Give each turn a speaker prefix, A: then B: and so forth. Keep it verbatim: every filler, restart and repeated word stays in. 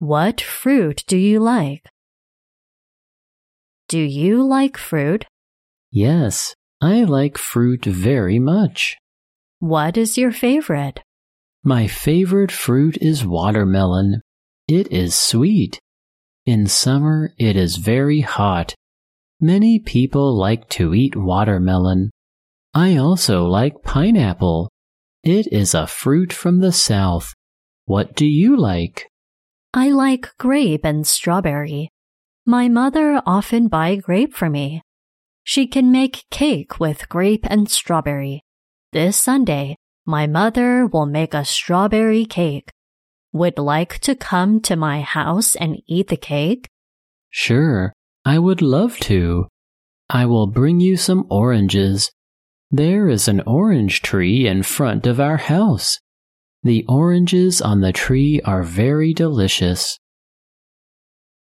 A: What fruit do you like? Do you like fruit?
B: Yes, I like fruit very much.
A: What is your favorite?
B: My favorite fruit is watermelon. It is sweet. In summer, it is very hot. Many people like to eat watermelon. I also like pineapple. It is a fruit from the south. What do you like?
A: I like grape and strawberry. My mother often buys grape for me. She can make cake with grape and strawberry. This Sunday, my mother will make a strawberry cake. Would like to come to my house and eat the cake?
B: Sure, I would love to. I will bring you some oranges. There is an orange tree in front of our house. The oranges on the tree are very delicious.